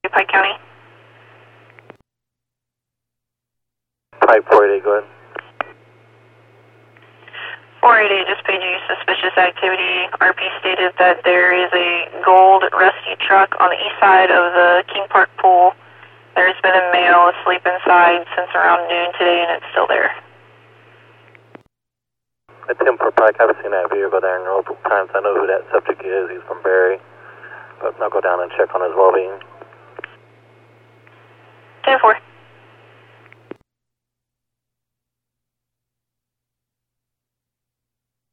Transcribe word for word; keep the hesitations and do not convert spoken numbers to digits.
Pike County. Pike four eight eight, go ahead. four eight eight, just paid you suspicious activity. R P stated that there is a gold rescue truck on the east side of the King Park pool. There's been a male asleep inside since around noon today, and it's still there. At ten four Pike, I haven't seen that vehicle there in multiple times. I know who that subject is. He's from Barry. But I'll go down and check on his well-being. ten four.